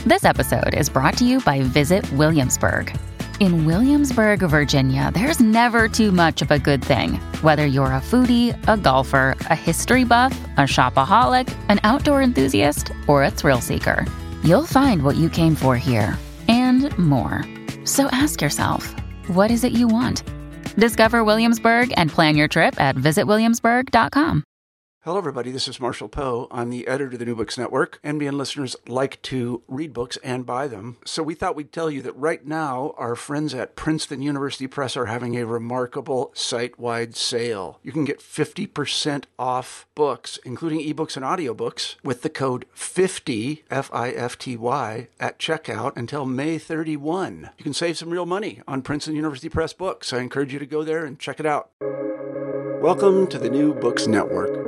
This episode is brought to you by Visit Williamsburg. In Williamsburg, Virginia, there's never too much of a good thing. Whether you're a foodie, a golfer, a history buff, a shopaholic, an outdoor enthusiast, or a thrill seeker, you'll find what you came for here and more. So ask yourself, what is it you want? Discover Williamsburg and plan your trip at visitwilliamsburg.com. Hello, everybody. This is Marshall Poe. I'm the editor of the New Books Network. NBN listeners like to read books and buy them. So we thought we'd tell you that right now, our friends at Princeton University Press are having a remarkable site-wide sale. You can get 50% off books, including ebooks and audiobooks, with the code 50, F-I-F-T-Y, at checkout until May 31. You can save some real money on Princeton University Press books. I encourage you to go there and check it out. Welcome to the New Books Network.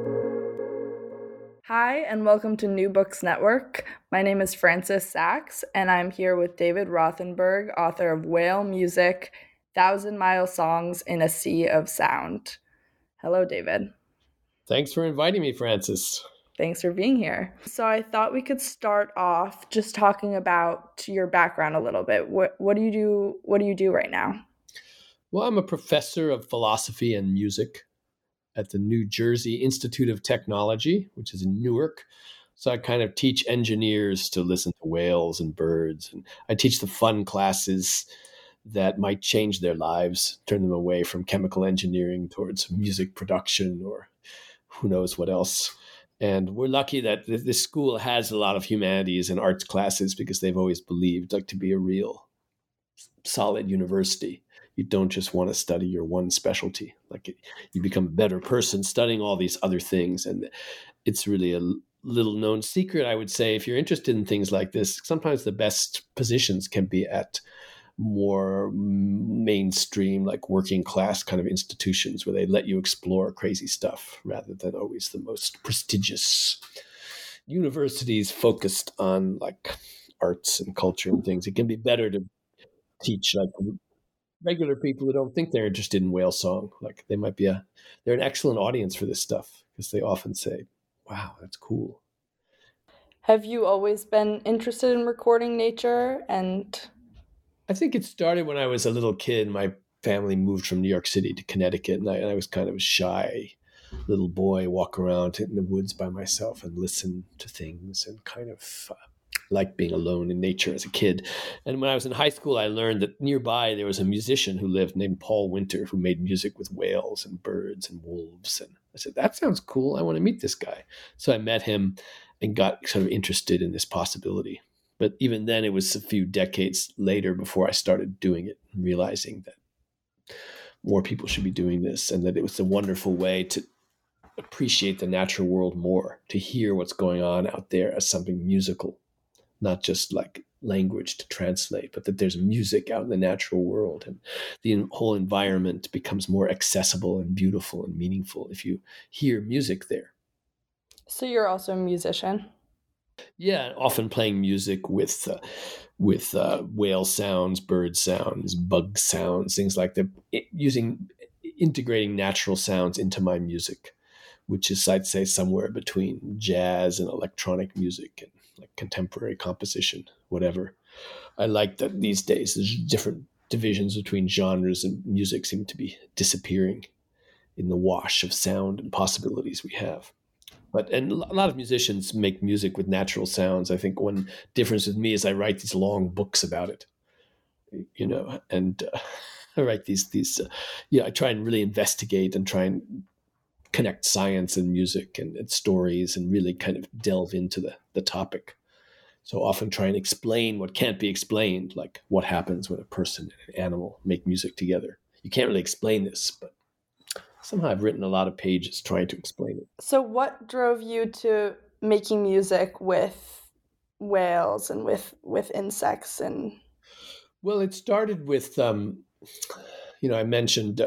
Hi, and welcome to New Books Network. My name is Frances Sachs, and I'm here with David Rothenberg, author of Whale Music, 1,000-Mile Songs in a Sea of Sound. Hello, David. Thanks for inviting me, Frances. Thanks for being here. So I thought we could start off just talking about your background a little bit. What do you do? What do you do right now? Well, I'm a professor of philosophy and music at the New Jersey Institute of Technology, which is in Newark. So I kind of teach engineers to listen to whales and birds. And I teach the fun classes that might change their lives, turn them away from chemical engineering towards music production or who knows what else. And we're lucky that this school has a lot of humanities and arts classes because they've always believed like to be a real solid university. You don't just want to study your one specialty. You become a better person studying all these other things. And it's really a little known secret, I would say, if you're interested in things like this, sometimes the best positions can be at more mainstream, like working class kind of institutions where they let you explore crazy stuff rather than always the most prestigious universities focused on like arts and culture and things. It can be better to teach like regular people who don't think they're interested in whale song. Like they're an excellent audience for this stuff because they often say, wow, that's cool. Have you always been interested in recording nature? And I think it started when I was a little kid. My family moved from New York City to Connecticut, and I was kind of a shy little boy, walk around in the woods by myself and listen to things and kind of like being alone in nature as a kid. And when I was in high school, I learned that nearby there was a musician who lived named Paul Winter who made music with whales and birds and wolves. And I said, that sounds cool. I want to meet this guy. So I met him and got sort of interested in this possibility. But even then, it was a few decades later before I started doing it and realizing that more people should be doing this and that it was a wonderful way to appreciate the natural world more, to hear what's going on out there as something musical. Not just like language to translate, but that there's music out in the natural world and the whole environment becomes more accessible and beautiful and meaningful if you hear music there. So you're also a musician? Yeah, often playing music with whale sounds, bird sounds, bug sounds, things like that, integrating natural sounds into my music, which is, I'd say, somewhere between jazz and electronic music and like contemporary composition, whatever. I like that these days there's different divisions between genres and music seem to be disappearing in the wash of sound and possibilities we have. And a lot of musicians make music with natural sounds. I think one difference with me is I write these long books about it, and I write these I try and really investigate and try and connect science and music and stories and really kind of delve into the topic. So often try and explain what can't be explained, like what happens when a person and an animal make music together. You can't really explain this, but somehow I've written a lot of pages trying to explain it. So what drove you to making music with whales and with insects? And well, it started with, I mentioned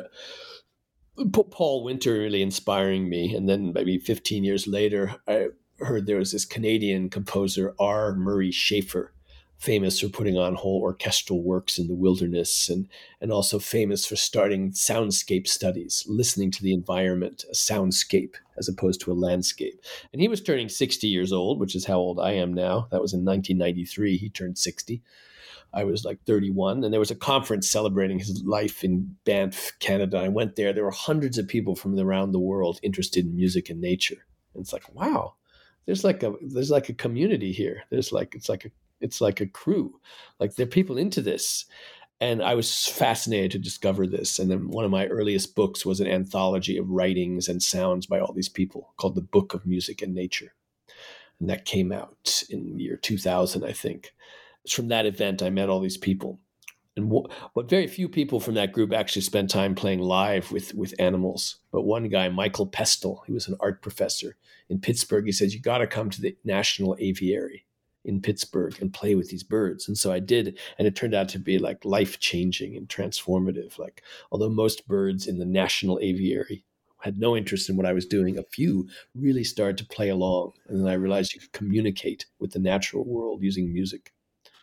Paul Winter really inspiring me. And then maybe 15 years later, I heard there was this Canadian composer, R. Murray Schafer, famous for putting on whole orchestral works in the wilderness, and also famous for starting soundscape studies, listening to the environment, a soundscape as opposed to a landscape. And he was turning 60 years old, which is how old I am now. That was in 1993. He turned 60. I was like 31, and there was a conference celebrating his life in Banff, Canada. I went there. There were hundreds of people from around the world interested in music and nature. And it's like, wow, there's like a community here. It's like a crew. Like there are people into this. And I was fascinated to discover this. And then one of my earliest books was an anthology of writings and sounds by all these people called The Book of Music and Nature. And that came out in the year 2000, I think. From that event, I met all these people. And what very few people from that group actually spent time playing live with animals. But one guy, Michael Pestel, he was an art professor in Pittsburgh. He says, you got to come to the National Aviary in Pittsburgh and play with these birds. And so I did. And it turned out to be like life-changing and transformative. Like, although most birds in the National Aviary had no interest in what I was doing, a few really started to play along. And then I realized you could communicate with the natural world using music.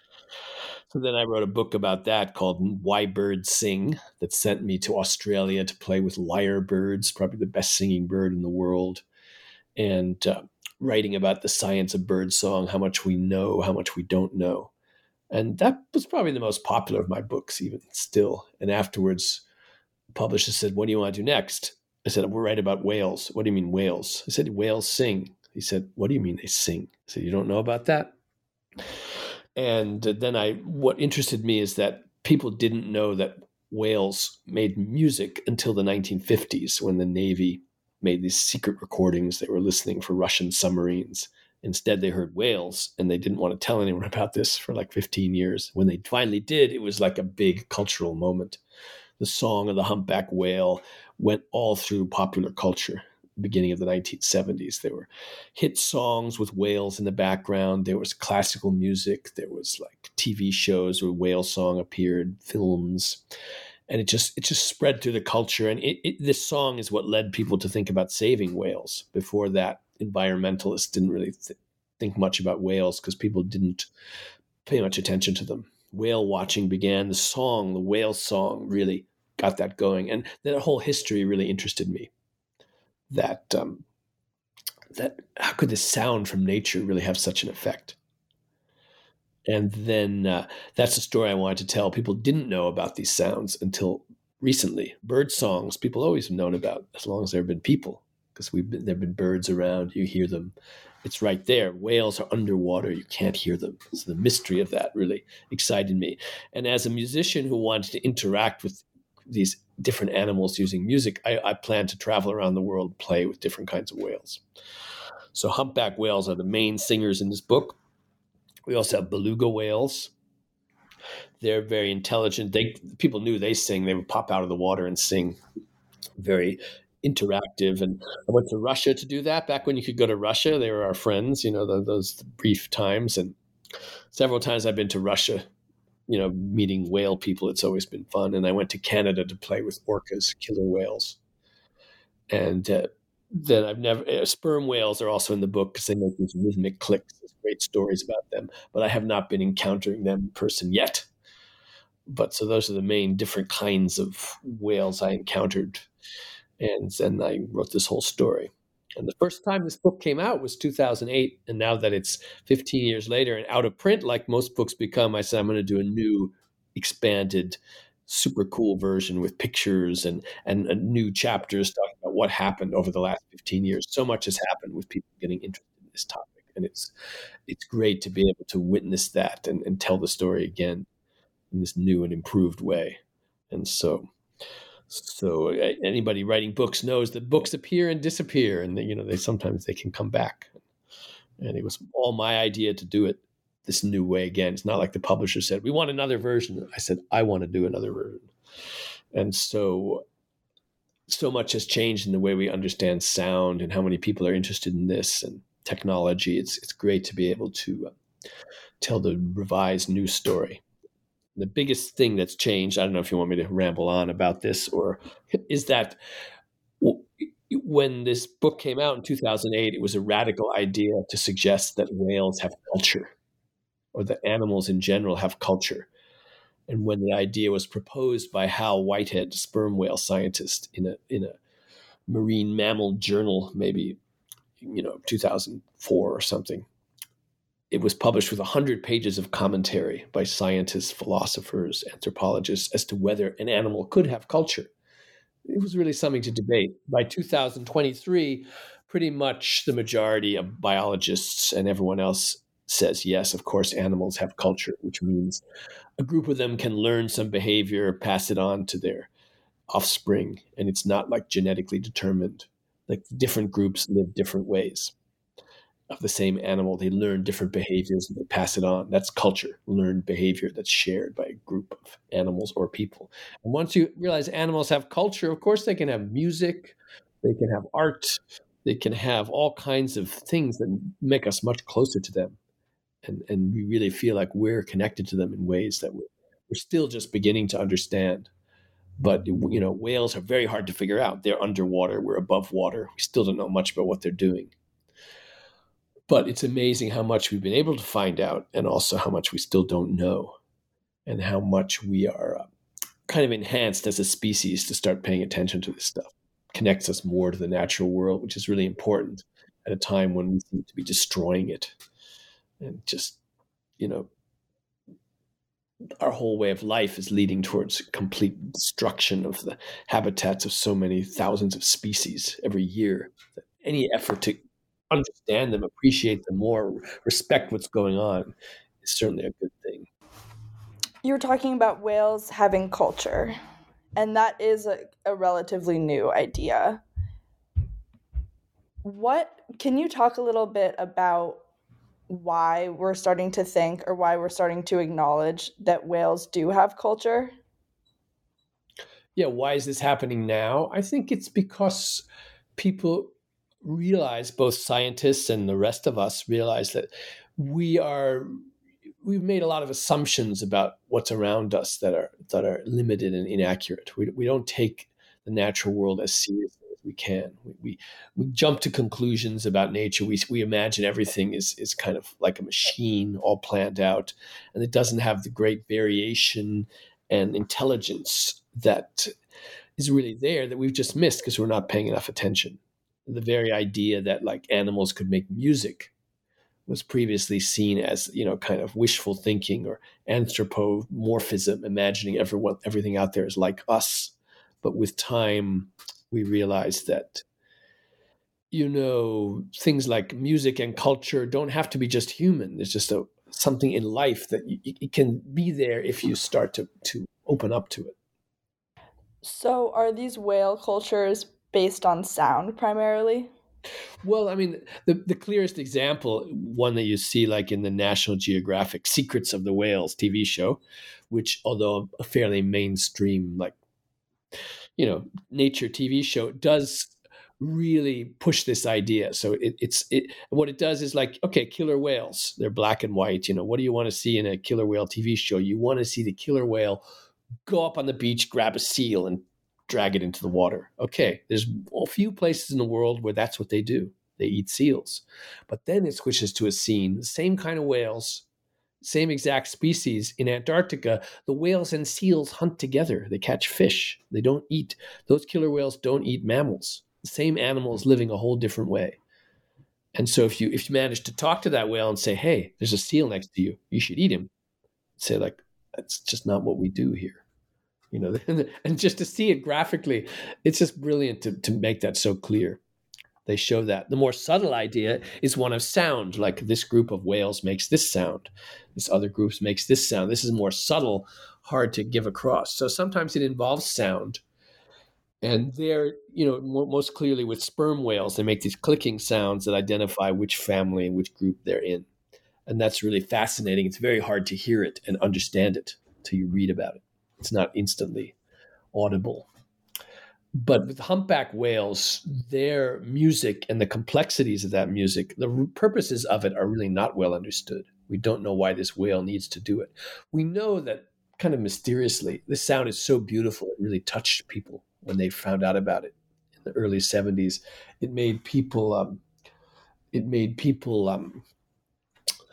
So then I wrote a book about that called Why Birds Sing, that sent me to Australia to play with lyrebirds, probably the best singing bird in the world, and writing about the science of birdsong, how much we know, how much we don't know. And that was probably the most popular of my books, even still. And afterwards, the publisher said, what do you want to do next? I said, we'll write about whales. What do you mean whales? I said, whales sing. He said, what do you mean they sing? I said, you don't know about that? And then what interested me is that people didn't know that whales made music until the 1950s, when the Navy made these secret recordings. They were listening for Russian submarines. Instead, they heard whales, and they didn't want to tell anyone about this for like 15 years. When they finally did, it was like a big cultural moment. The song of the humpback whale went all through popular culture. Beginning of the 1970s, there were hit songs with whales in the background. There was classical music. There was like TV shows where whale song appeared, films, and it just spread through the culture. And this song is what led people to think about saving whales. Before that, environmentalists didn't really think much about whales because people didn't pay much attention to them. Whale watching began. The whale song, really got that going, and that whole history really interested me. That how could this sound from nature really have such an effect? And then that's the story I wanted to tell. People didn't know about these sounds until recently. Bird songs, people always have known about as long as there have been people, because there have been birds around. You hear them. It's right there. Whales are underwater. You can't hear them. So the mystery of that really excited me. And as a musician who wanted to interact with these different animals using music, I plan to travel around the world, play with different kinds of whales. So humpback whales are the main singers in this book. We also have beluga whales. They're very intelligent. People knew they sing. They would pop out of the water and sing. Very interactive. And I went to Russia to do that. Back when you could go to Russia, they were our friends, those brief times. And several times I've been to Russia, meeting whale people. It's always been fun. And I went to Canada to play with orcas, killer whales. And then sperm whales are also in the book because they make these rhythmic clicks. There's great stories about them, but I have not been encountering them in person yet. But so those are the main different kinds of whales I encountered. And then I wrote this whole story. And the first time this book came out was 2008. And now that it's 15 years later and out of print, like most books become, I said, I'm going to do a new, expanded, super cool version with pictures and new chapters talking about what happened over the last 15 years. So much has happened with people getting interested in this topic. And it's great to be able to witness that and tell the story again in this new and improved way. And so anybody writing books knows that books appear and disappear, and they sometimes they can come back. And it was all my idea to do it this new way again. It's not like the publisher said, we want another version. I said, I want to do another version. And so much has changed in the way we understand sound and how many people are interested in this and technology. It's great to be able to tell the revised new story. The biggest thing that's changed, I don't know if you want me to ramble on about this, is that when this book came out in 2008, it was a radical idea to suggest that whales have culture, or that animals in general have culture. And when the idea was proposed by Hal Whitehead, sperm whale scientist, in a marine mammal journal, maybe 2004 or something, it was published with 100 pages of commentary by scientists, philosophers, anthropologists as to whether an animal could have culture. It was really something to debate. By 2023, pretty much the majority of biologists and everyone else says, yes, of course, animals have culture, which means a group of them can learn some behavior, pass it on to their offspring, and it's not like genetically determined. Like different groups live different ways of the same animal. They learn different behaviors and they pass it on. That's culture, learned behavior that's shared by a group of animals or people. And once you realize animals have culture, of course, they can have music, they can have art, they can have all kinds of things that make us much closer to them. And we really feel like we're connected to them in ways that we're still just beginning to understand. But, whales are very hard to figure out. They're underwater, we're above water. We still don't know much about what they're doing. But it's amazing how much we've been able to find out, and also how much we still don't know, and how much we are kind of enhanced as a species to start paying attention to this stuff. Connects us more to the natural world, which is really important at a time when we seem to be destroying it. And just, our whole way of life is leading towards complete destruction of the habitats of so many thousands of species every year. Any effort to understand them, appreciate them more, respect what's going on is certainly a good thing. You were talking about whales having culture, and that is a relatively new idea. Can you talk a little bit about why we're starting to think, or why we're starting to acknowledge that whales do have culture? Yeah, why is this happening now? I think it's because people realize, both scientists and the rest of us realize, that we've made a lot of assumptions about what's around us that are limited and inaccurate. We don't take the natural world as seriously as we can. We jump to conclusions about nature. We imagine everything is kind of like a machine, all planned out, and it doesn't have the great variation and intelligence that is really there, that we've just missed because we're not paying enough attention. The very idea that like animals could make music was previously seen as, kind of wishful thinking or anthropomorphism, imagining everything out there is like us. But with time, we realized that, things like music and culture don't have to be just human. There's just something in life that it can be there if you start to open up to it. So are these whale cultures based on sound primarily? Well, I mean, the clearest example, one that you see like in the National Geographic Secrets of the Whales TV show, which, although a fairly mainstream, nature TV show, does really push this idea. So what it does is like, okay, killer whales, they're black and white. What do you want to see in a killer whale TV show? You want to see the killer whale go up on the beach, grab a seal, and drag it into the water. Okay, there's a few places in the world where that's what they do. They eat seals. But then it switches to a scene, the same kind of whales, same exact species in Antarctica. The whales and seals hunt together. They catch fish. They don't eat. Those killer whales don't eat mammals. The same animal is living a whole different way. And so if you manage to talk to that whale and say, hey, there's a seal next to you, you should eat him. Say like, that's just not what we do here. And just to see it graphically, it's just brilliant to make that so clear. They show that. The more subtle idea is one of sound, like this group of whales makes this sound. This other group makes this sound. This is more subtle, hard to give across. So sometimes it involves sound. And they're, most clearly with sperm whales, they make these clicking sounds that identify which family and which group they're in. And that's really fascinating. It's very hard to hear it and understand it until you read about it. It's not instantly audible. But with humpback whales, their music and the complexities of that music, the purposes of it are really not well understood. We don't know why this whale needs to do it. We know that kind of mysteriously, this sound is so beautiful, it really touched people when they found out about it in the early 70s. It made people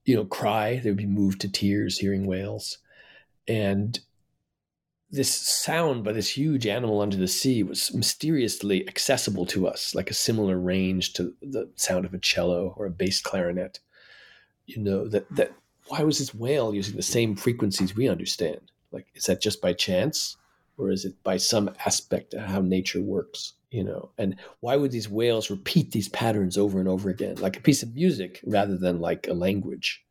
cry. They would be moved to tears hearing whales. And this sound by this huge animal under the sea was mysteriously accessible to us, like a similar range to the sound of a cello or a bass clarinet. That why was this whale using the same frequencies we understand? Like, is that just by chance, or is it by some aspect of how nature works? And why would these whales repeat these patterns over and over again, like a piece of music rather than like a language?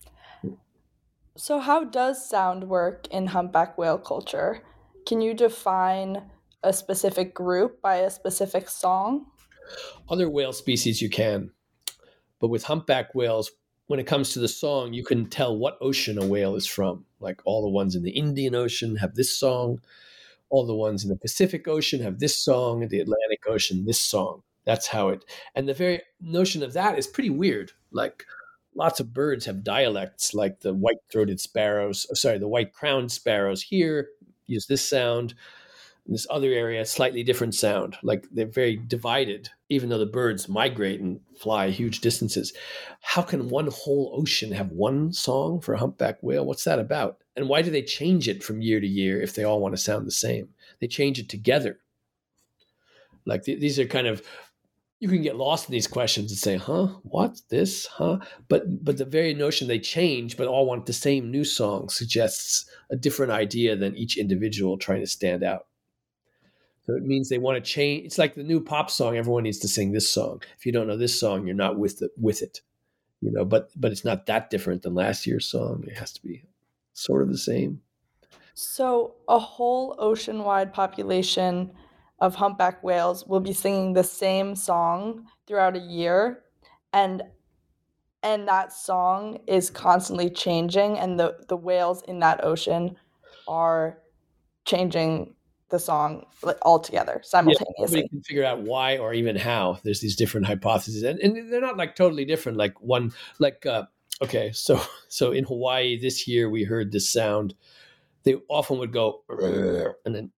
So, how does sound work in humpback whale culture? Can you define a specific group by a specific song? Other whale species you can, but with humpback whales, when it comes to the song, you can tell what ocean a whale is from. Like all the ones in the Indian Ocean have this song, all the ones in the Pacific Ocean have this song, in the Atlantic Ocean, this song. That's how it, and the very notion of that is pretty weird. Like, lots of birds have dialects, like the white-throated sparrows, the white-crowned sparrows here use this sound. In this other area, slightly different sound. Like, they're very divided, even though the birds migrate and fly huge distances. How can one whole ocean have one song for a humpback whale? What's that about? And why do they change it from year to year if they all want to sound the same? They change it together. Like, these are kind of, you can get lost in these questions and say, huh, what's this, huh? But the very notion they change but all want the same new song suggests a different idea than each individual trying to stand out. So it means they want to change. It's like the new pop song. Everyone needs to sing this song. If you don't know this song, you're not with it. But it's not that different than last year's song. It has to be sort of the same. So, a whole ocean-wide population of humpback whales will be singing the same song throughout a year, and that song is constantly changing, and the whales in that ocean are changing the song altogether simultaneously. Nobody can figure out why or even how. There's these different hypotheses, and they're not like totally different. Like one, okay, so in Hawaii this year we heard this sound. They often would go and then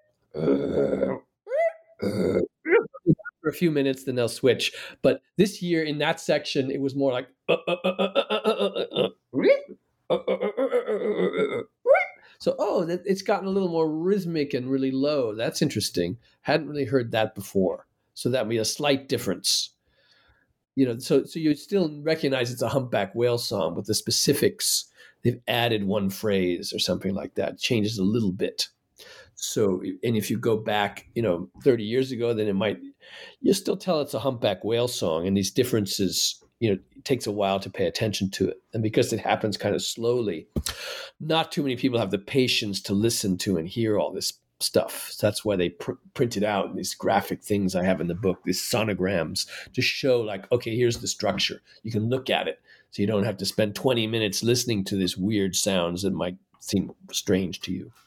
for a few minutes, then they'll switch. But this year in that section, it was more like so, it's gotten a little more rhythmic and really low. That's interesting. Hadn't really heard that before. So that would be a slight difference. So you still recognize it's a humpback whale song, but the specifics, they've added one phrase or something like that. It changes a little bit. So, and if you go back, 30 years ago, then you still tell it's a humpback whale song. And these differences, it takes a while to pay attention to it. And because it happens kind of slowly, not too many people have the patience to listen to and hear all this stuff. So that's why they printed out these graphic things I have in the book, these sonograms, to show like, okay, here's the structure. You can look at it. So you don't have to spend 20 minutes listening to these weird sounds that might seem strange to you.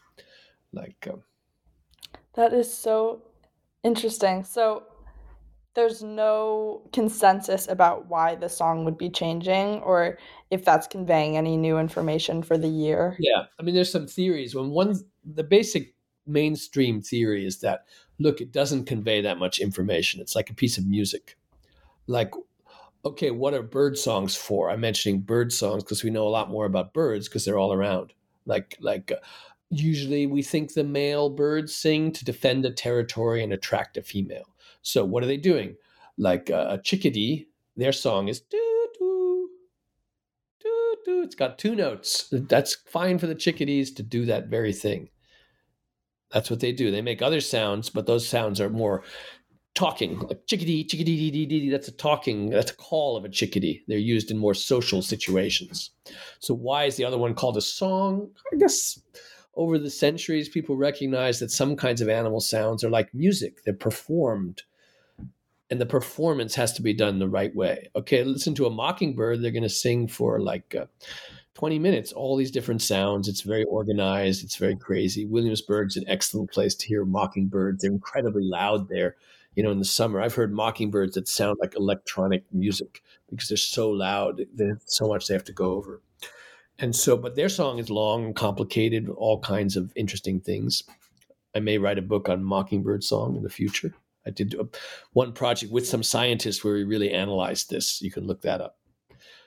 That is so interesting. So there's no consensus about why the song would be changing or if that's conveying any new information for the year. Yeah. I mean, there's some theories. The basic mainstream theory is that, look, it doesn't convey that much information. It's like a piece of music. Like, okay, what are bird songs for? I'm mentioning bird songs because we know a lot more about birds because they're all around. Usually we think the male birds sing to defend a territory and attract a female. So what are they doing? Like a chickadee, their song is doo-doo, doo-doo. It's got two notes. That's fine for the chickadees to do that very thing. That's what they do. They make other sounds, but those sounds are more talking, like chickadee, chickadee, dee, dee, dee. That's a call of a chickadee. They're used in more social situations. So why is the other one called a song? I guess over the centuries, people recognize that some kinds of animal sounds are like music. They're performed, and the performance has to be done the right way. Okay, listen to a mockingbird. They're going to sing for 20 minutes, all these different sounds. It's very organized. It's very crazy. Williamsburg's an excellent place to hear mockingbirds. They're incredibly loud there. In the summer, I've heard mockingbirds that sound like electronic music because they're so loud. There's so much they have to go over. And so, but their song is long and complicated, all kinds of interesting things. I may write a book on mockingbird song in the future. I did one project with some scientists where we really analyzed this. You can look that up.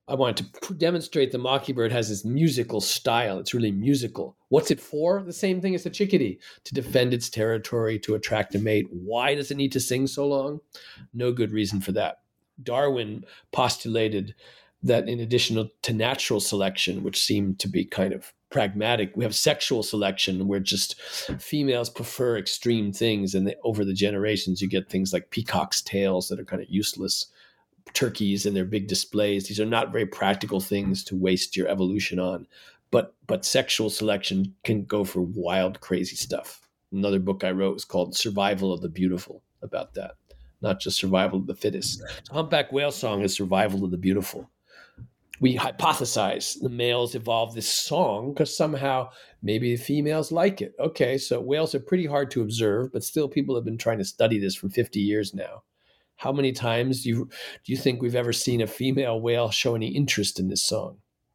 I wanted to demonstrate the mockingbird has this musical style. It's really musical. What's it for? The same thing as the chickadee, to defend its territory, to attract a mate. Why does it need to sing so long? No good reason for that. Darwin postulated that in addition to natural selection, which seemed to be kind of pragmatic, we have sexual selection where just females prefer extreme things. And over the generations, you get things like peacock's tails that are kind of useless, turkeys and their big displays. These are not very practical things to waste your evolution on. But sexual selection can go for wild, crazy stuff. Another book I wrote was called Survival of the Beautiful, about that, not just survival of the fittest. So humpback whale song is survival of the beautiful. We hypothesize the males evolved this song because somehow maybe the females like it. Okay, so whales are pretty hard to observe, but still people have been trying to study this for 50 years now. How many times do you think we've ever seen a female whale show any interest in this song?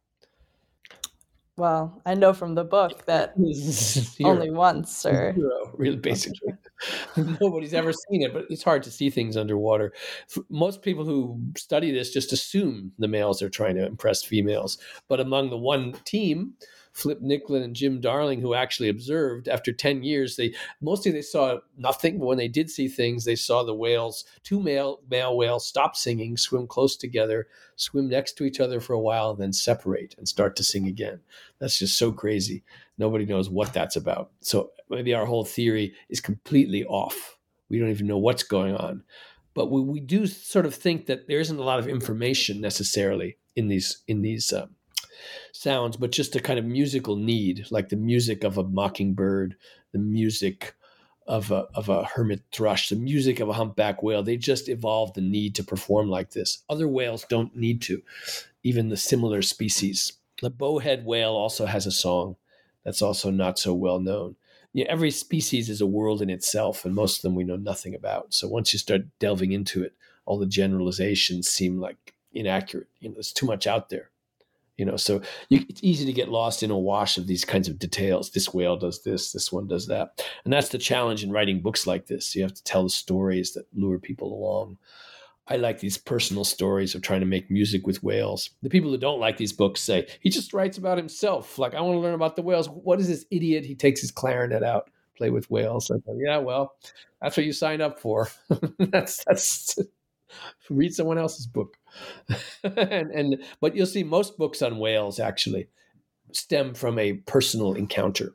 Well, I know from the book that only once, or zero, really, basically. Nobody's ever seen it, but it's hard to see things underwater. Most people who study this just assume the males are trying to impress females. But among the one team, Flip Nicklin and Jim Darling, who actually observed after 10 years, they saw nothing. But when they did see things, they saw the whales, two male whales, stop singing, swim close together, swim next to each other for a while, and then separate and start to sing again. That's just so crazy. Nobody knows what that's about. So maybe our whole theory is completely off. We don't even know what's going on. But we do sort of think that there isn't a lot of information necessarily in these sounds, but just a kind of musical need, like the music of a mockingbird, the music of a hermit thrush, the music of a humpback whale. They just evolved the need to perform like this. Other whales don't need to, even the similar species. The bowhead whale also has a song that's also not so well known. Every species is a world in itself, and most of them we know nothing about. So once you start delving into it, all the generalizations seem like inaccurate. There's too much out there. So it's easy to get lost in a wash of these kinds of details. This whale does this one does that. And that's the challenge in writing books like this. You have to tell the stories that lure people along. I like these personal stories of trying to make music with whales. The people who don't like these books say, he just writes about himself. Like, I want to learn about the whales. What is this idiot? He takes his clarinet out, play with whales. I go, yeah, well, that's what you signed up for. that's read someone else's book. But you'll see most books on whales actually stem from a personal encounter.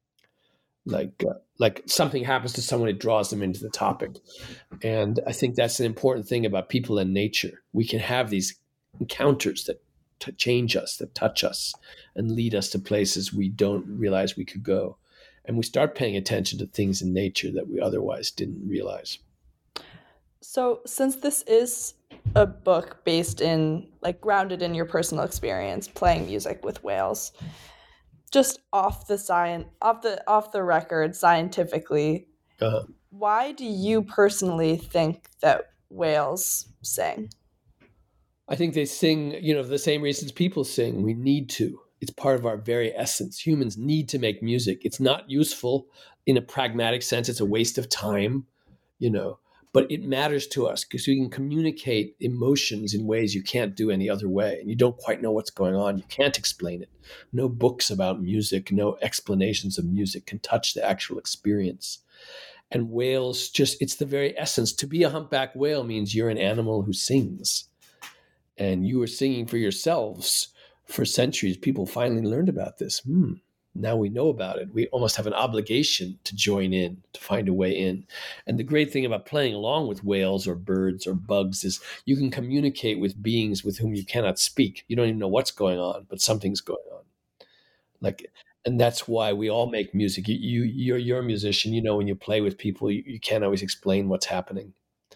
Like something happens to someone, it draws them into the topic. And I think that's an important thing about people and nature. We can have these encounters that change us, that touch us, and lead us to places we don't realize we could go. And we start paying attention to things in nature that we otherwise didn't realize. So since this is a book based in, grounded in your personal experience playing music with whales, just off the record scientifically, why do you personally think that whales sing? I think they sing, for the same reasons people sing. We need to. It's part of our very essence. Humans need to make music. It's not useful in a pragmatic sense. It's a waste of time, but it matters to us because we can communicate emotions in ways you can't do any other way. And you don't quite know what's going on. You can't explain it. No books about music, no explanations of music can touch the actual experience. And whales it's the very essence. To be a humpback whale means you're an animal who sings. And you were singing for yourselves for centuries. People finally learned about this. Now we know about it. We almost have an obligation to join in, to find a way in. And the great thing about playing along with whales or birds or bugs is you can communicate with beings with whom you cannot speak. You don't even know what's going on, but something's going on. And that's why we all make music. You're a musician. When you play with people, you can't always explain what's happening.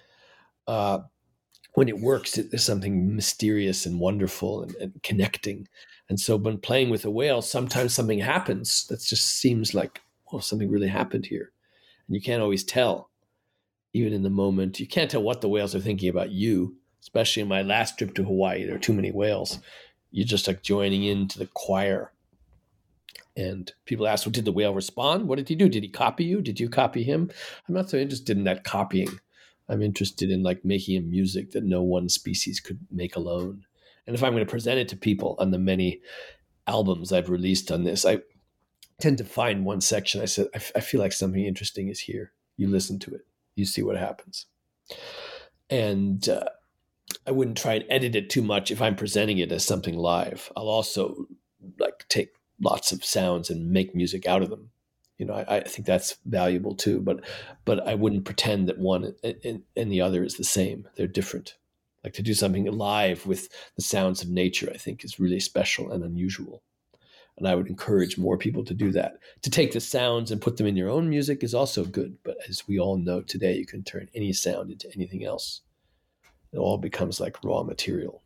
When it works, there's something mysterious and wonderful and connecting. And so when playing with a whale, sometimes something happens that just seems like, something really happened here. And you can't always tell, even in the moment. You can't tell what the whales are thinking about you, especially in my last trip to Hawaii. There are too many whales. You're just like joining into the choir. And people ask, did the whale respond? What did he do? Did he copy you? Did you copy him? I'm not so interested in that copying. I'm interested in making a music that no one species could make alone. And if I'm going to present it to people on the many albums I've released on this, I tend to find one section. I said, I feel like something interesting is here. You listen to it, you see what happens. And I wouldn't try and edit it too much if I'm presenting it as something live. I'll also like take lots of sounds and make music out of them. I think that's valuable too, but I wouldn't pretend that one and the other is the same. They're different. Like to do something live with the sounds of nature, I think is really special and unusual. And I would encourage more people to do that. To take the sounds and put them in your own music is also good. But as we all know today, you can turn any sound into anything else. It all becomes like raw material.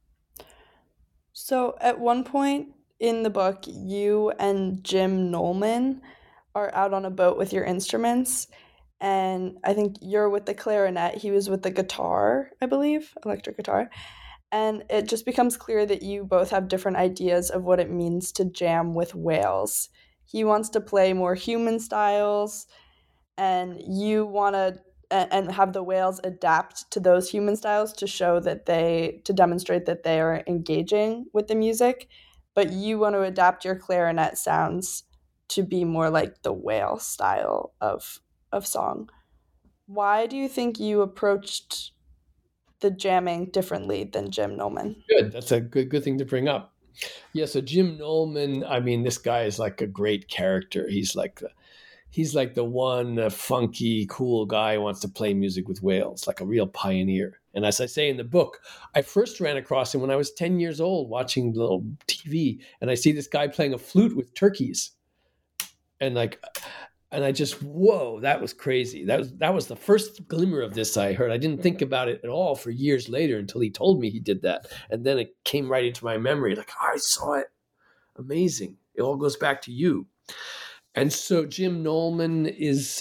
So at one point in the book, you and Jim Nolman are out on a boat with your instruments. And I think you're with the clarinet. He was with the guitar, I believe, electric guitar. And it just becomes clear that you both have different ideas of what it means to jam with whales. He wants to play more human styles, and you want to and have the whales adapt to those human styles to show that to demonstrate that they are engaging with the music. But you want to adapt your clarinet sounds to be more like the whale style of song. Why do you think you approached the jamming differently than Jim Nolman? Good. That's a good thing to bring up. Yeah. So Jim Nolman, I mean, this guy is like a great character. He's like the one funky, cool guy who wants to play music with whales, like a real pioneer. And as I say in the book, I first ran across him when I was 10 years old watching little TV, and I see this guy playing a flute with turkeys. And I just, whoa, that was crazy. That was the first glimmer of this I heard. I didn't think about it at all for years later until he told me he did that. And then it came right into my memory, like, oh, I saw it. Amazing. It all goes back to you. And so Jim Nolman is,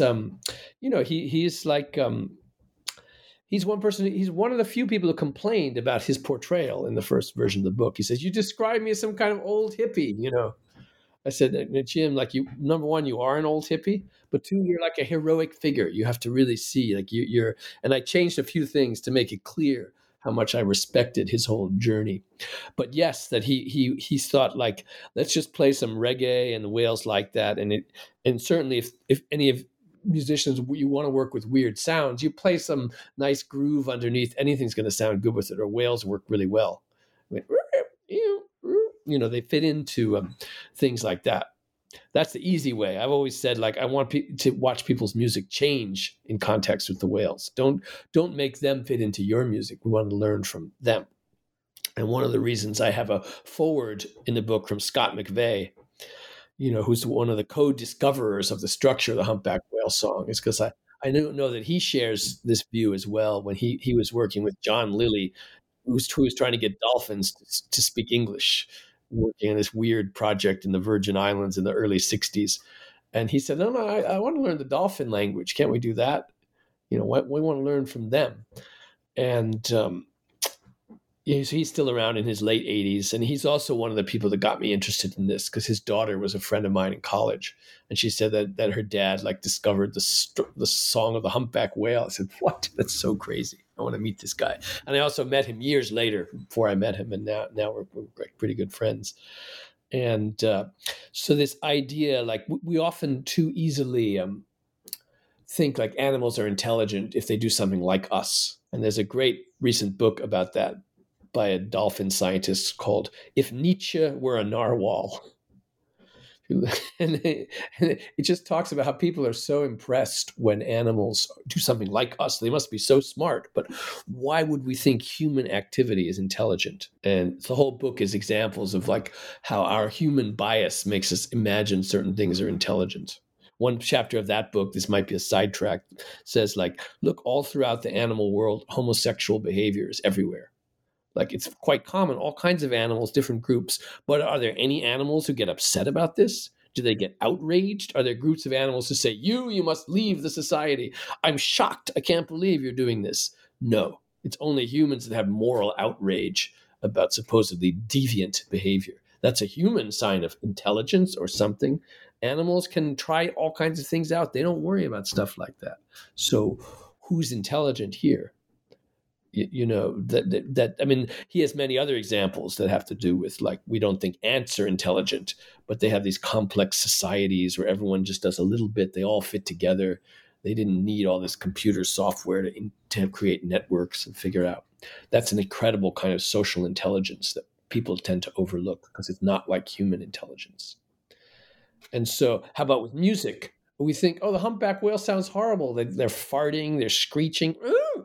he's like, he's one person, he's one of the few people who complained about his portrayal in the first version of the book. He says, you describe me as some kind of old hippie, I said, Jim, like number one, you are an old hippie, but two, you're like a heroic figure. You have to really see, like you're, and I changed a few things to make it clear how much I respected his whole journey. But yes, that he thought like, let's just play some reggae and the whales like that. And certainly if any of musicians, you want to work with weird sounds, you play some nice groove underneath, anything's going to sound good with it, or whales work really well. They fit into things like that. That's the easy way. I've always said, like, I want to watch people's music change in context with the whales. Don't make them fit into your music. We want to learn from them. And one of the reasons I have a foreword in the book from Scott McVeigh, who's one of the co-discoverers of the structure of the humpback whale song, is because I know that he shares this view as well when he was working with John Lilly, who was trying to get dolphins to speak English, working on this weird project in the Virgin Islands in the early 60s. And he said, no, I want to learn the dolphin language. Can't we do that? We want to learn from them. And he's still around in his late 80s. And he's also one of the people that got me interested in this, because his daughter was a friend of mine in college. And she said that her dad discovered the song of the humpback whale. I said, what? That's so crazy. I want to meet this guy. And I also met him years later before I met him. And now we're pretty good friends. And so this idea, like we often too easily think like animals are intelligent if they do something like us. And there's a great recent book about that by a dolphin scientist called If Nietzsche Were a Narwhal. And it just talks about how people are so impressed when animals do something like us. They must be so smart, but why would we think human activity is intelligent? And the whole book is examples of like how our human bias makes us imagine certain things are intelligent. One chapter of that book, this might be a sidetrack, says like, look, all throughout the animal world, homosexual behavior is everywhere. Like it's quite common, all kinds of animals, different groups. But are there any animals who get upset about this? Do they get outraged? Are there groups of animals who say, you must leave the society? I'm shocked. I can't believe you're doing this. No, it's only humans that have moral outrage about supposedly deviant behavior. That's a human sign of intelligence or something. Animals can try all kinds of things out. They don't worry about stuff like that. So who's intelligent here? that I mean, he has many other examples that have to do with, like, we don't think ants are intelligent, but they have these complex societies where everyone just does a little bit, they all fit together. They didn't need all this computer software to create networks and figure out. That's an incredible kind of social intelligence that people tend to overlook because it's not like human intelligence. And so, how about with music? We think, oh, the humpback whale sounds horrible. They're farting, they're screeching.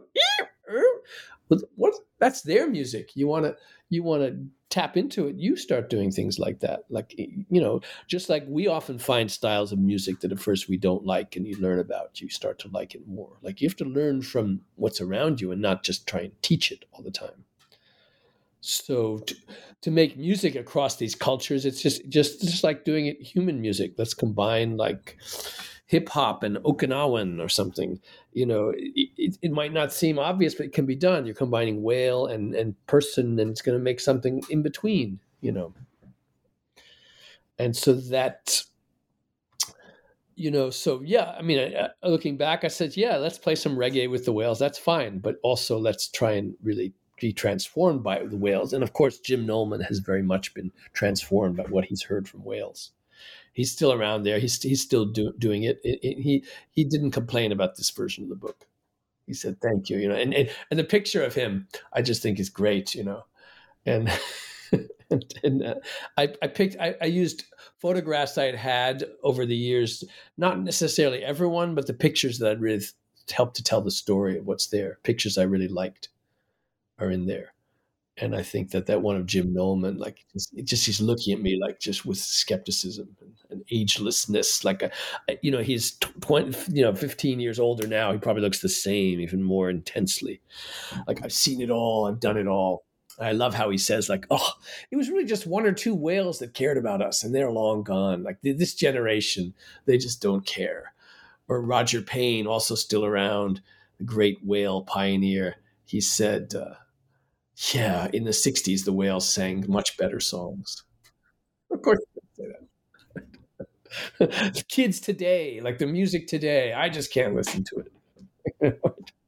What? That's their music. You want to tap into it. You start doing things like that. Like, just like we often find styles of music that at first we don't like, and you learn about, you start to like it more. Like, you have to learn from what's around you and not just try and teach it all the time. So to make music across these cultures, it's just like doing it human music. Let's combine like hip hop and Okinawan or something. It might not seem obvious, but it can be done. You're combining whale and person, and it's going to make something in between. And so that, so yeah, I mean, looking back, I said, yeah, let's play some reggae with the whales. That's fine, but also let's try and really be transformed by the whales. And of course, Jim Nolman has very much been transformed by what he's heard from whales. He's still around there. He's still doing it. He didn't complain about this version of the book. He said, thank you, and the picture of him, I just think is great, and I used photographs I had over the years, not necessarily everyone, but the pictures that I'd really helped to tell the story of what's there. Pictures I really liked are in there. And I think that one of Jim Nolman, like, he's looking at me like just with skepticism and agelessness. Like, he's 15 years older now. He probably looks the same, even more intensely. Like, I've seen it all. I've done it all. I love how he says, like, oh, it was really just one or two whales that cared about us, and they're long gone. Like, this generation, they just don't care. Or Roger Payne, also still around, the great whale pioneer. He said, yeah, in the 60s, the whales sang much better songs. Of course, they say that. The kids today, like the music today, I just can't listen to it.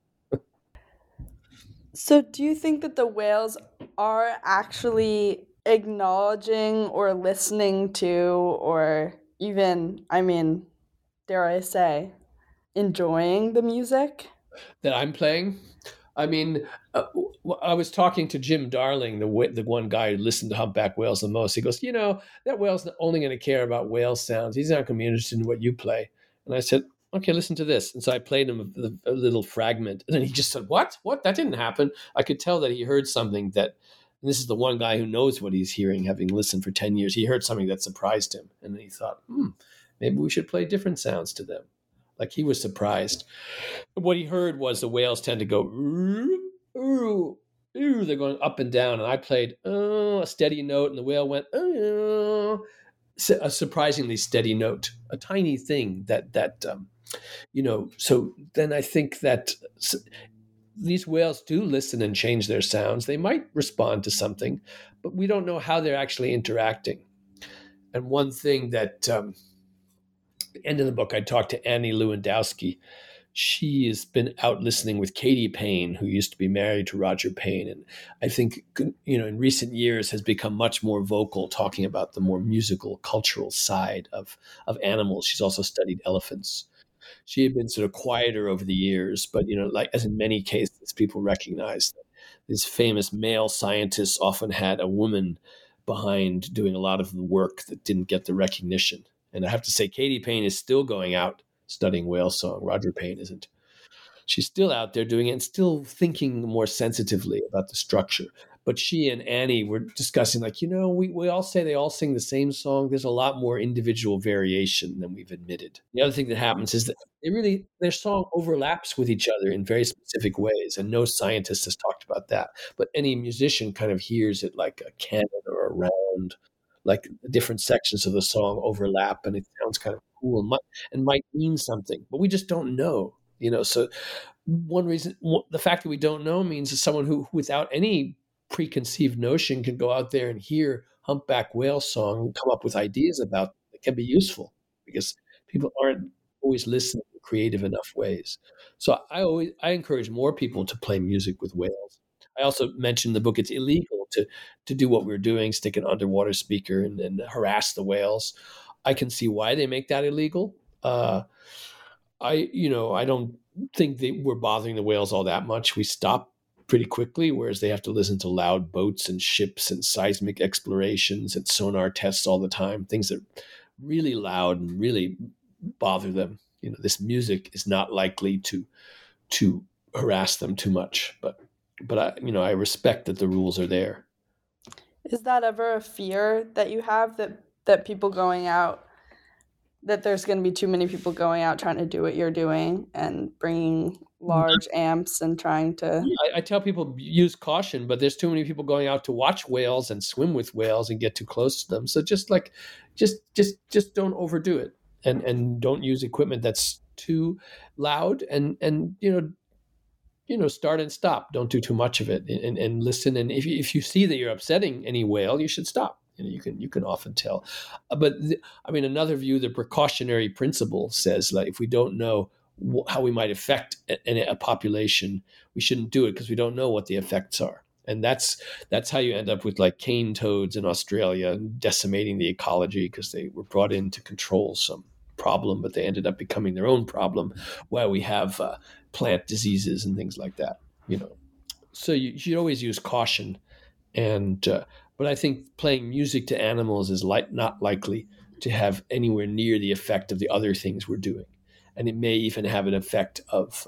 So do you think that the whales are actually acknowledging or listening to, or even, I mean, dare I say, enjoying the music that I'm playing? I mean, I was talking to Jim Darling, the one guy who listened to humpback whales the most. He goes, that whale's only going to care about whale sounds. He's not going to be interested in what you play. And I said, okay, listen to this. And so I played him a little fragment. And then he just said, what? That didn't happen. I could tell that he heard something that, and this is the one guy who knows what he's hearing, having listened for 10 years. He heard something that surprised him. And then he thought, maybe we should play different sounds to them. Like, he was surprised. What he heard was the whales tend to go, ooh, ooh, ooh. They're going up and down. And I played a steady note, and the whale went, a surprisingly steady note, a tiny thing that So then I think that these whales do listen and change their sounds. They might respond to something, but we don't know how they're actually interacting. And one thing that... the end of the book, I talked to Annie Lewandowski. She has been out listening with Katie Payne, who used to be married to Roger Payne. And I think, in recent years has become much more vocal, talking about the more musical, cultural side of animals. She's also studied elephants. She had been sort of quieter over the years, but, like, as in many cases, people recognize that these famous male scientists often had a woman behind doing a lot of the work that didn't get the recognition. And I have to say, Katie Payne is still going out studying whale song. Roger Payne isn't. She's still out there doing it and still thinking more sensitively about the structure. But she and Annie were discussing, like, we all say they all sing the same song. There's a lot more individual variation than we've admitted. The other thing that happens is that their song overlaps with each other in very specific ways. And no scientist has talked about that. But any musician kind of hears it like a canon or a round, like different sections of the song overlap, and it sounds kind of cool and might mean something, but we just don't know, So one reason, the fact that we don't know means that someone who, without any preconceived notion, can go out there and hear humpback whale song and come up with ideas about it can be useful, because people aren't always listening creative enough ways. So I encourage more people to play music with whales. I also mentioned in the book it's illegal to do what we're doing, stick an underwater speaker and harass the whales. I can see why they make that illegal. I don't think we're bothering the whales all that much. We stop pretty quickly, whereas they have to listen to loud boats and ships and seismic explorations and sonar tests all the time, things that are really loud and really bother them. This music is not likely to harass them too much, but I respect that the rules are there. Is that ever a fear that you have that people going out, that there's going to be too many people going out trying to do what you're doing and bringing large amps and trying to... I tell people use caution, but there's too many people going out to watch whales and swim with whales and get too close to them. So just don't overdo it, and don't use equipment that's too loud, and start and stop. Don't do too much of it, and listen. And if you see that you're upsetting any whale, you should stop. You can often tell. But another view, the precautionary principle says, like, if we don't know how we might affect a population, we shouldn't do it because we don't know what the effects are. And that's how you end up with like cane toads in Australia decimating the ecology because they were brought in to control some problem, but they ended up becoming their own problem, while we have plant diseases and things like that. So you should always use caution. And but I think playing music to animals is not likely to have anywhere near the effect of the other things we're doing. And it may even have an effect of,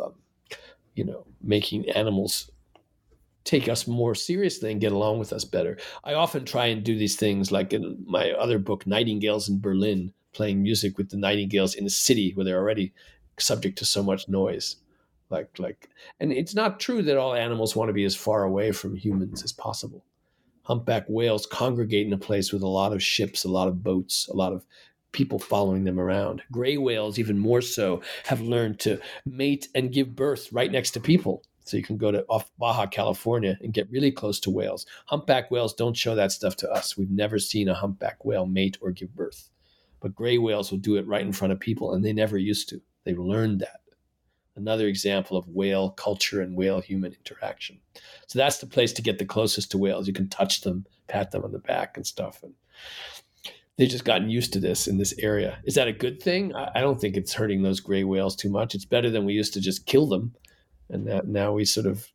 making animals take us more seriously and get along with us better. I often try and do these things, like in my other book, Nightingales in Berlin, playing music with the nightingales in a city where they're already subject to so much noise. And it's not true that all animals want to be as far away from humans as possible. Humpback whales congregate in a place with a lot of ships, a lot of boats, a lot of people following them around. Gray whales, even more so, have learned to mate and give birth right next to people. So you can go to off Baja California and get really close to whales. Humpback whales don't show that stuff to us. We've never seen a humpback whale mate or give birth. But gray whales will do it right in front of people, and they never used to. They've learned that. Another example of whale culture and whale-human interaction. So that's the place to get the closest to whales. You can touch them, pat them on the back and stuff. And they've just gotten used to this in this area. Is that a good thing? I don't think it's hurting those gray whales too much. It's better than we used to just kill them. And now we sort of,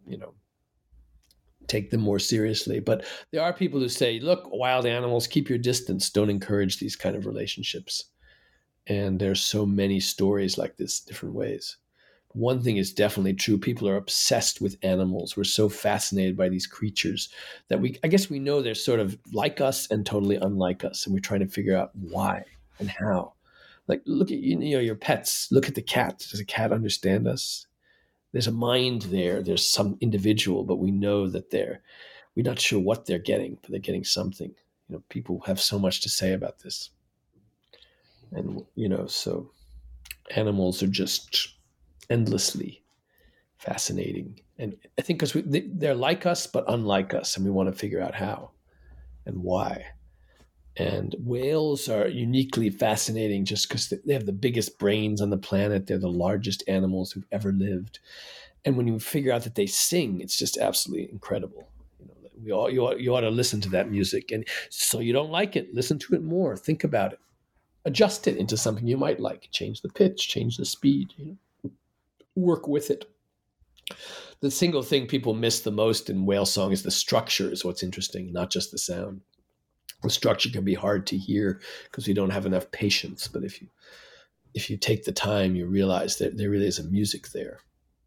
take them more seriously. But there are people who say, look, wild animals, keep your distance. Don't encourage these kind of relationships. And there's so many stories like this, different ways. One thing is definitely true. People are obsessed with animals. We're so fascinated by these creatures that I guess we know they're sort of like us and totally unlike us. And we're trying to figure out why and how. Like, look at, your pets. Look at the cat. Does a cat understand us? There's a mind there. There's some individual, but we know that we're not sure what they're getting, but they're getting something. People have so much to say about this. And, so animals are just endlessly fascinating. And I think because they're like us, but unlike us, and we want to figure out how and why. And whales are uniquely fascinating just because they have the biggest brains on the planet. They're the largest animals who've ever lived. And when you figure out that they sing, it's just absolutely incredible. You ought to listen to that music. And so you don't like it, listen to it more, think about it, adjust it into something you might like, change the pitch, change the speed, work with it. The single thing people miss the most in whale song is the structure is what's interesting, not just the sound. The structure can be hard to hear because we don't have enough patience. But if you take the time, you realize that there really is a music there.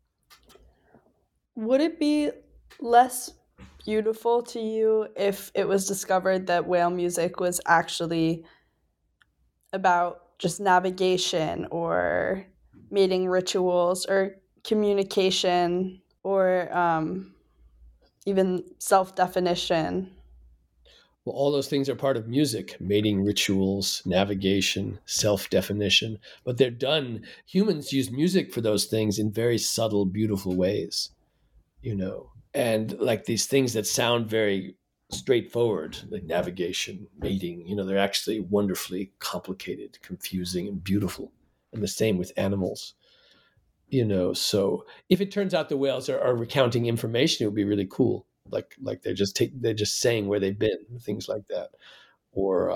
Would it be less beautiful to you if it was discovered that whale music was actually about just navigation or mating rituals or communication or even self-definition? Well, all those things are part of music: mating rituals, navigation, self-definition. But they're done. Humans use music for those things in very subtle, beautiful ways, and like these things that sound very straightforward, like navigation, mating, they're actually wonderfully complicated, confusing, and beautiful. and the same with animals. So if it turns out the whales are recounting information, it would be really cool. Like they're just saying where they've been, things like that. Or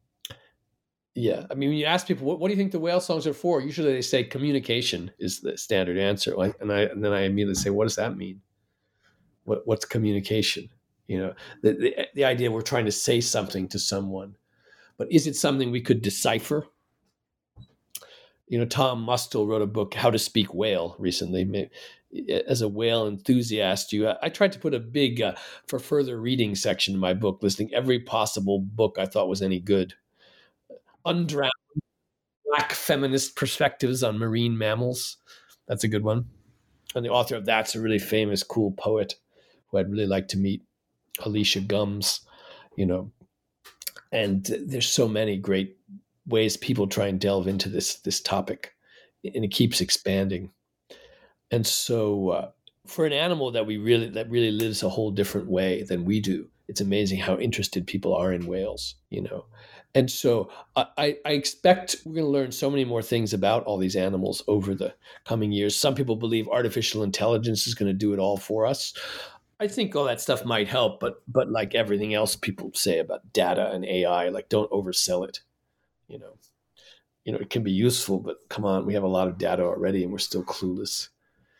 I mean, when you ask people what do you think the whale songs are for, usually they say communication is the standard answer. And then I immediately say, what does that mean? What's communication? The idea we're trying to say something to someone, but is it something we could decipher? Tom Mustel wrote a book, How to Speak Whale, recently. As a whale enthusiast, I tried to put a big for further reading section in my book, listing every possible book I thought was any good. Undrowned, Black Feminist Perspectives on Marine Mammals. That's a good one. And the author of that's a really famous, cool poet who I'd really like to meet, Alicia Gums. And there's so many great ways people try and delve into this topic, and it keeps expanding. And so for an animal that really lives a whole different way than we do, it's amazing how interested people are in whales, And so I expect we're going to learn so many more things about all these animals over the coming years. Some people believe artificial intelligence is going to do it all for us. I think all that stuff might help, but like everything else people say about data and AI, like don't oversell it. It can be useful, but come on, we have a lot of data already and we're still clueless,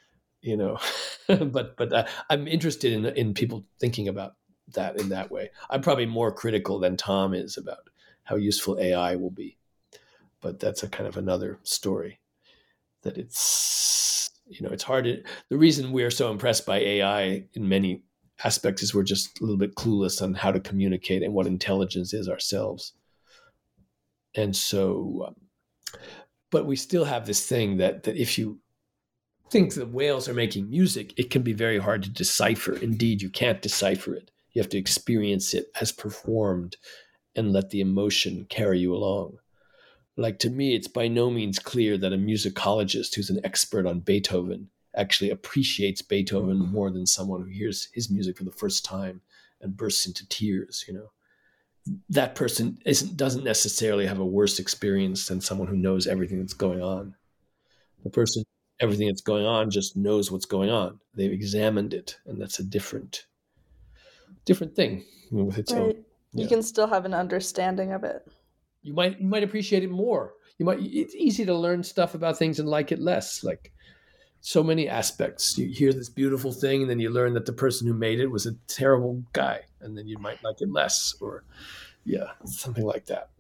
but I'm interested in people thinking about that in that way. I'm probably more critical than Tom is about how useful AI will be, but that's a kind of another story. That it's hard the reason we're so impressed by AI in many aspects is we're just a little bit clueless on how to communicate and what intelligence is ourselves. And so, but we still have this thing that if you think the whales are making music, it can be very hard to decipher. Indeed, you can't decipher it. You have to experience it as performed and let the emotion carry you along. Like, to me, it's by no means clear that a musicologist who's an expert on Beethoven actually appreciates Beethoven more than someone who hears his music for the first time and bursts into tears, That person doesn't necessarily have a worse experience than someone who knows everything that's going on. The person, everything that's going on, just knows what's going on. They've examined it, and that's a different thing with its own. You can still have an understanding of it. You might appreciate it more. It's easy to learn stuff about things and like it less. Like so many aspects. You hear this beautiful thing, and then you learn that the person who made it was a terrible guy, and then you might like it less, or something like that.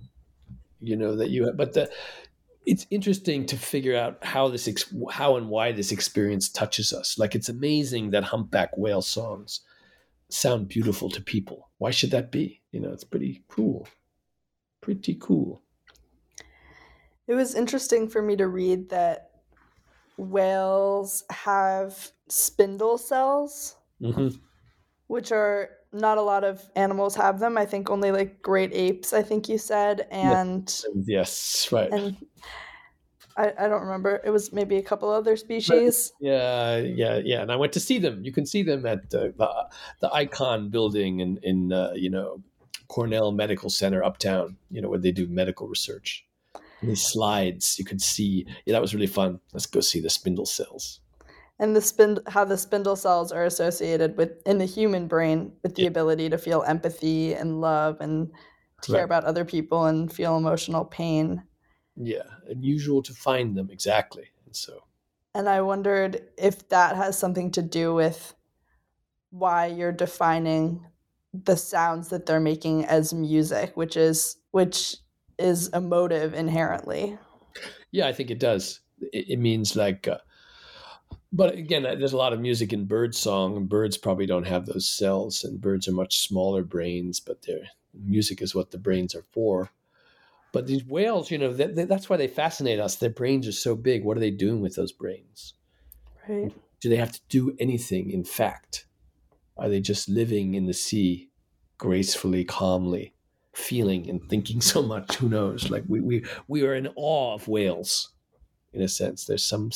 It's interesting to figure out how and why this experience touches us. Like, it's amazing that humpback whale songs sound beautiful to people. Why should that be? It's pretty cool. Pretty cool. It was interesting for me to read that whales have spindle cells, which are not a lot of animals have them. I think only like great apes, I think you said. And yes, right. And I don't remember. It was maybe a couple other species. Yeah. And I went to see them. You can see them at the Icon building in Cornell Medical Center uptown, where they do medical research. And these slides you could see. Yeah, that was really fun. Let's go see the spindle cells. And how the spindle cells are associated in the human brain with the ability to feel empathy and love and to care about other people and feel emotional pain. Yeah, unusual to find them, exactly. And I wondered if that has something to do with why you're defining the sounds that they're making as music, which is emotive inherently. Yeah, I think it does. It means like, but again, there's a lot of music in bird song, and birds probably don't have those cells, and birds are much smaller brains, but their music is what the brains are for. But these whales, that's why they fascinate us. Their brains are so big. What are they doing with those brains? Right. Do they have to do anything, in fact? Are they just living in the sea gracefully, calmly, feeling and thinking so much? Who knows? Like we are in awe of whales, in a sense. There's some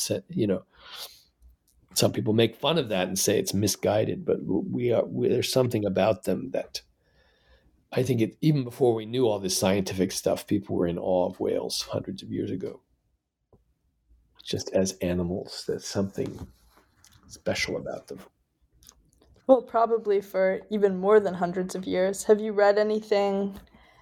some people make fun of that and say it's misguided, but there's something about them that I think even before we knew all this scientific stuff, people were in awe of whales hundreds of years ago. just as animals. There's something special about them. Well, probably for even more than hundreds of years. Have you read anything,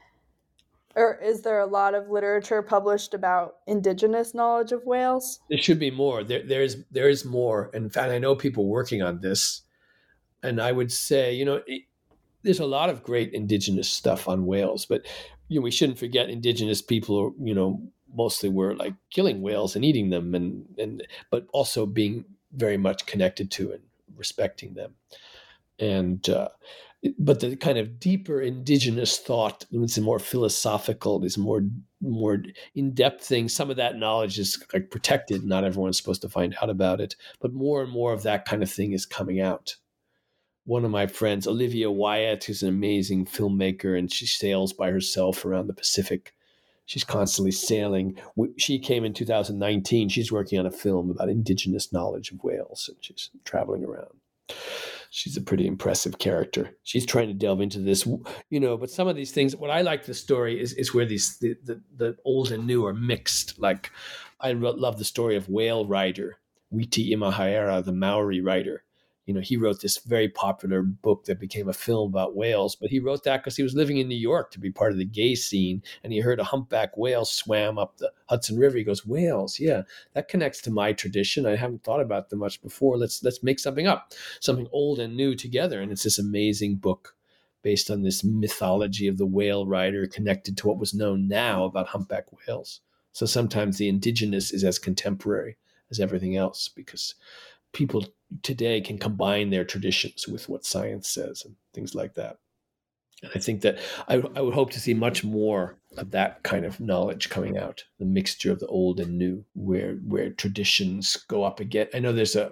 or is there a lot of literature published about indigenous knowledge of whales? There should be more. There is more. In fact, I know people working on this, and I would say, there's a lot of great indigenous stuff on whales, but we shouldn't forget indigenous people. Mostly were like killing whales and eating them, and but also being very much connected to and respecting them. And but the kind of deeper indigenous thought, it's more philosophical, these more in-depth things. Some of that knowledge is like protected. Not everyone's supposed to find out about it, but more and more of that kind of thing is coming out. One of my friends, Olivia Wyatt, who's an amazing filmmaker, and she sails by herself around the Pacific. She's constantly sailing. She came in 2019. She's working on a film about indigenous knowledge of whales, and she's traveling around. She's a pretty impressive character. She's trying to delve into this, but some of these things, what I like the story is where the old and new are mixed. Like, I love the story of Whale Rider, Witi Imahaera, the Maori writer. He wrote this very popular book that became a film about whales, but he wrote that because he was living in New York to be part of the gay scene, and he heard a humpback whale swam up the Hudson River. He goes, whales, yeah, that connects to my tradition. I haven't thought about them much before. Let's make something up, something old and new together. And it's this amazing book based on this mythology of the whale rider connected to what was known now about humpback whales. So sometimes the indigenous is as contemporary as everything else, because people today can combine their traditions with what science says and things like that. And I think that I would hope to see much more of that kind of knowledge coming out, the mixture of the old and new, where traditions go up again. I know there's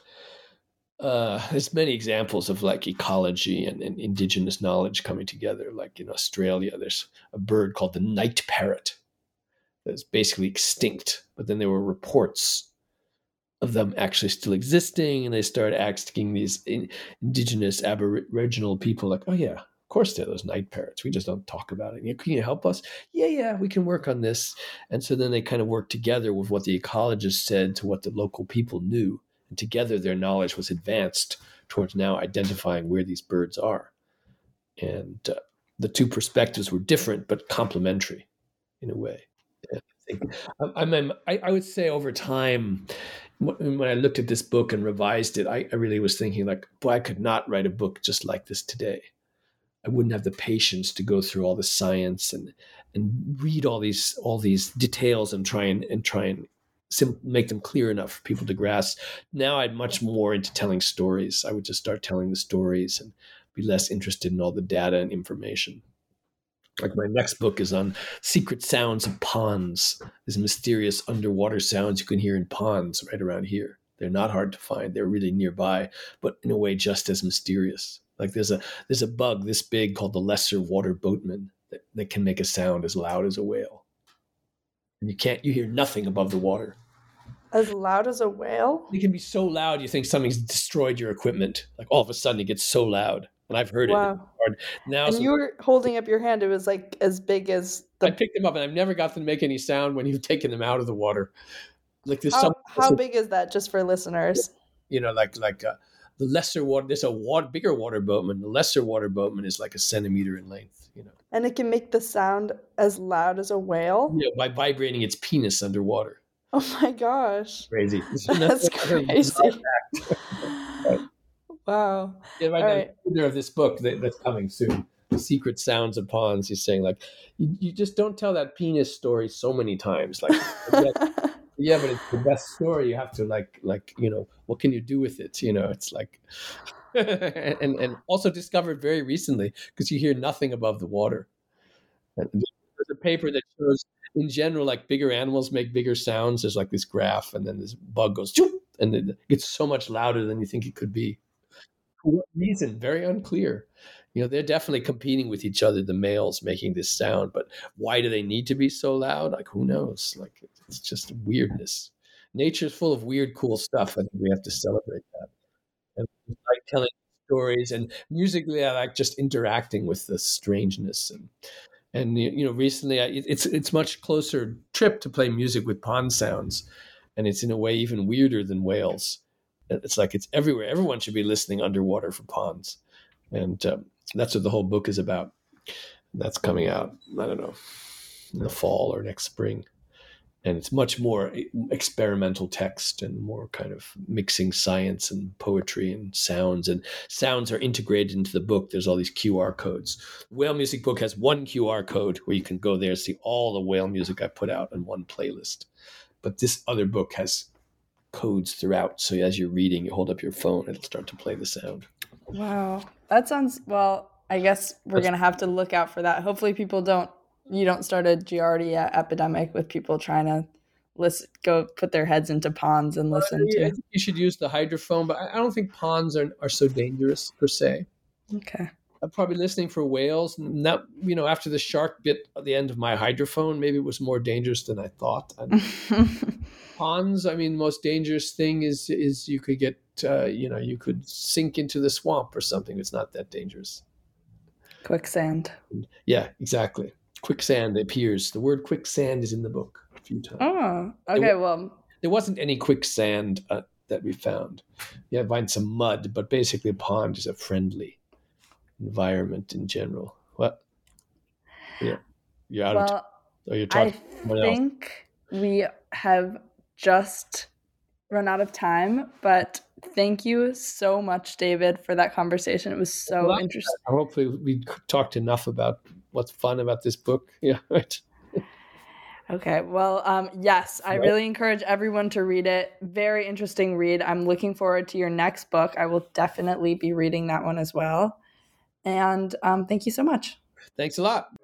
many examples of like ecology and indigenous knowledge coming together. Like in Australia, there's a bird called the night parrot that's basically extinct, but then there were reports of them actually still existing, and they started asking these indigenous aboriginal people, like, oh yeah, of course they're those night parrots, we just don't talk about it. Can you help us? Yeah, we can work on this. And so then they kind of worked together with what the ecologists said to what the local people knew, and together their knowledge was advanced towards now identifying where these birds are. And the two perspectives were different but complementary in a way. And I would say over time, when I looked at this book and revised it, I really was thinking like, boy, I could not write a book just like this today. I wouldn't have the patience to go through all the science and read all these details and try and make them clear enough for people to grasp. Now I'm much more into telling stories. I would just start telling the stories and be less interested in all the data and information. Like my next book is on secret sounds of ponds, these mysterious underwater sounds you can hear in ponds right around here. They're not hard to find. They're really nearby, but in a way just as mysterious. Like there's a bug this big called the lesser water boatman that can make a sound as loud as a whale. And you hear nothing above the water. As loud as a whale? It can be so loud you think something's destroyed your equipment. Like all of a sudden it gets so loud. And I've heard it. Now, and you were holding up your hand. It was like as big as I picked them up, and I've never got them to make any sound when you've taken them out of the water. Like there's how big is that, just for listeners? Like the lesser water. There's a bigger water boatman. The lesser water boatman is like a centimeter in length. And it can make the sound as loud as a whale. Yeah, by vibrating its penis underwater. Oh my gosh! Crazy. That's crazy. Wow. Yeah, right. The of this book that's coming soon, Secret Sounds of Ponds. He's saying like, you just don't tell that penis story so many times. Like, yeah, but it's the best story. You have to like what can you do with it? It's like, and also discovered very recently because you hear nothing above the water. And there's a paper that shows in general, like bigger animals make bigger sounds. There's like this graph, and then this bug goes, and it gets so much louder than you think it could be. For what reason? Very unclear. They're definitely competing with each other, the males making this sound, but why do they need to be so loud? Like, who knows? Like, it's just weirdness. Nature's full of weird, cool stuff. I think we have to celebrate that. And I like telling stories, and musically, I like just interacting with the strangeness. And recently, it's much closer trip to play music with pond sounds. And it's in a way even weirder than whales. It's like it's everywhere. Everyone should be listening underwater for ponds. And that's what the whole book is about. That's coming out, I don't know, in the fall or next spring. And it's much more experimental text and more kind of mixing science and poetry and sounds. And sounds are integrated into the book. There's all these QR codes. Whale Music book has one QR code where you can go there and see all the whale music I put out in one playlist. But this other book has codes throughout. So as you're reading, you hold up your phone, it'll start to play the sound. Wow. That sounds, well, I guess we're going to have to look out for that. Hopefully you don't start a Giardia epidemic with people trying to go put their heads into ponds and listen to. I think you should use the hydrophone, but I don't think ponds are so dangerous per se. Okay. I'm probably listening for whales. Not, after the shark bit at the end of my hydrophone, maybe it was more dangerous than I thought. Ponds, most dangerous thing is you could get, you could sink into the swamp or something. It's not that dangerous. Quicksand. Yeah, exactly. Quicksand appears. The word quicksand is in the book a few times. Oh, okay. There wasn't any quicksand that we found. You find some mud, but basically a pond is a friendly environment in general. What? Yeah, you're out of time. Or you're talking to someone else. I think we have just run out of time, but thank you so much, David, for that conversation. It was so interesting. Hopefully we talked enough about what's fun about this book. Yeah, right. Okay, well, yes, I really encourage everyone to read it. Very interesting read. I'm looking forward to your next book. I will definitely be reading that one as well. And thank you so much. Thanks a lot.